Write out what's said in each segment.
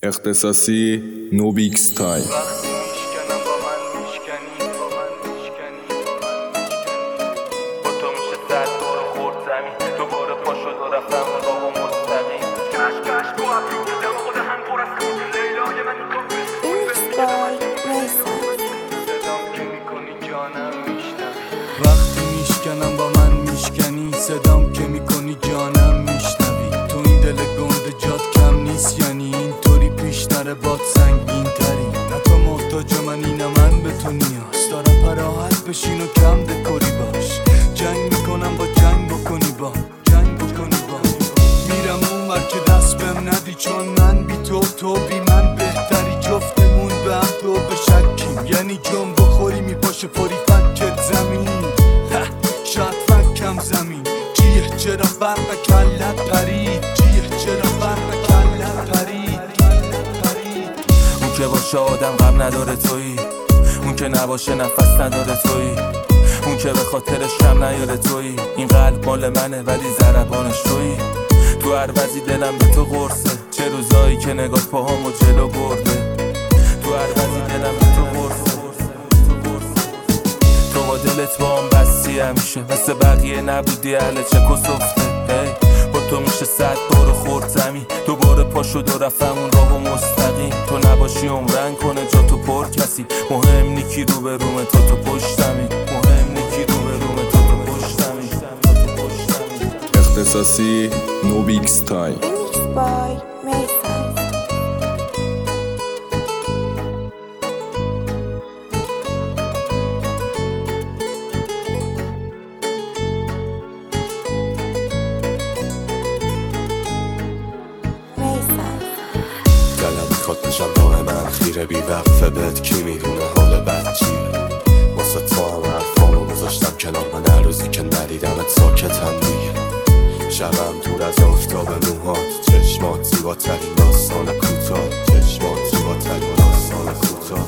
اختصاصی نوبیکس تای. وقتی میشکنم با من میشکنی، صدام که میکنی جانم میشنوی. تو این دل گنده جات کم نیست، یعنی اینطوری پیشتر باد سنگین تری. نه تو محتاج منی نه من به تو نیاز دارم، پراحت بشین و کم دکوری باش. جنگ میکنم با جنگ بکنی با جنگ بکنی با. میرم اونور که دست بهم ندی، چون من بی تو بی من بهتری. جفتمون به هم تو بشکیم، یعنی جون بخوری میپاشه پری فکت زمین. شاید فکم زمین جیه، چرا برق کلت پرید؟ جیه چرا برق کلت پرید؟ اون که باشه آدم غم نداره تویی، اون که نباشه نفس نداره تویی، اون که به خاطرش کم نیاره تویی. این قلب مال منه ولی ضربانش تویی. تو هر وضعی دلم به تو قرصه، چه روزایی که نگاه پاهامو جلو برده. تو هر وضعی دلم به تو قرصه. تو با دلت با هم بستی همیشه، مثل بقیه نبودی اهل چک و صفته. با تو میشه 100 بار خورد زمین، دوباره پا شد و رفتم اون راه و مستقیم. تو نباشی عمرن کنه جا تو پر کسی، مهم نیکی رو به رومه تا تو پشتمی. مهم نیکی رو به رومه تا تو پشتمی. اختصاصی نوبیکس تای. دلم میخواد بشم دائما خیره، بی وقفه بهت کی میدونه حال بد چیه. واسه تو هم حرفامو گذاشتم کنار، من هر روزی که ندیدمت ساکتم دیگه. شبم دور از آفتاب موهات، چشمات زیباترین داستان کوتاه. چشمات زیباترین داستان کوتاه.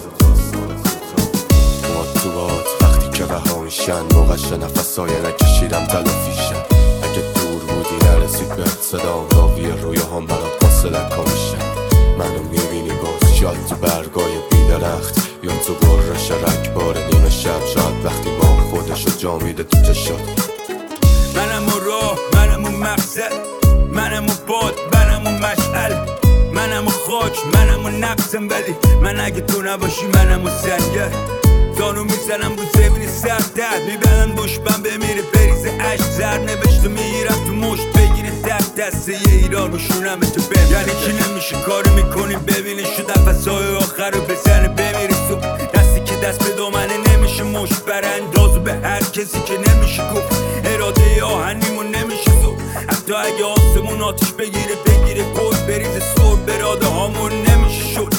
موهات تو باد وقتی که رها میشن، موقعش نفسای نکشیدم تلافیشن. اگه دور بودی نرسید بهت صدام، راوی رویاهام برات فاصله کمیشن. منو میبینی باز شاید تو برگای بیدرخت، یا تو برش رکبار نیمه شب. شاید وقتی ما خودشو جا میده تو چشات. منم اون راه، منم اون مقصد، منم اون باد، منم اون مشعل، منم اون خاک، منم اون نفسم. ولی من اگه تو نباشی منم اون سنگر. دانو میزنم رو زمین سر درد، میبرن دشمن بمیره بریزه عشق. زر نوشته میگیرم تو مشت بگیره دسته یه ایران رو شونم تو بم. یعنی کی نمیشه کاری میکنیم ببینی شو نفسای آخر رو بزنه بمیری تو. دستی که دست به دامنه نمیشه مشت براندازو به هر کسی که نمیشه گفت. اراده آهنیمون نمیشه تو، حتی اگه آسمون آتیش بگیره گل بریزه سر. براده هامون نمیشه شد.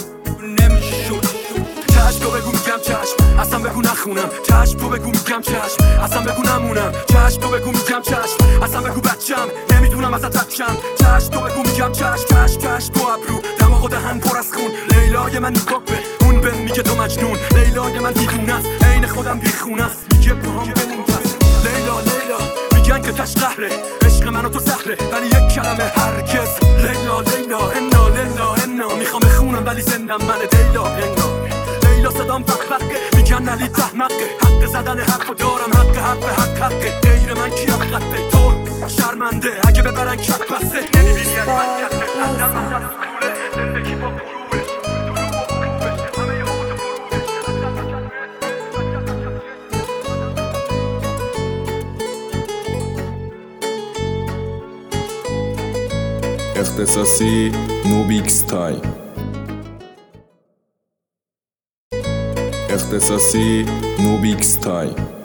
چشم تو بگو میگم چشم، اصلا بگو نخونم. چشم تو بگو میگم چشم، اصلا بگو نمونم. چشم تو بگو میگم چشم، اصلا بگو بچم نمیتونم ازت رد. چشم تو بگو میگم چشم تو ابرو، دماغ و دهن پر از خون. لیلای من نیکاپه، اون بهم میگه تو مجنون. لیلای من دیوونه است، عین خودم بیخونه است. میگه پاهم بمون پس. لیلا میگن که تش قهره، عشق من و تو سهره ولی یک کلمه هرگز. لیلا انا میخوام بخونم ولی زندم من. لیلا صدام بقبقه، میگن علی تحمقه. حق زدن حرفو دارم، حقه. غیر من کی حقه؟ تو شرمنده اگه ببرن کف بسته. نمیبینی از من کسه، اندر من جلوز کوله. زندگی با پروبش، دروب و خوبش، همه یه حوض فروبش. اختصاصی نوبیکس تای. اختصاصی نوبیکس تای.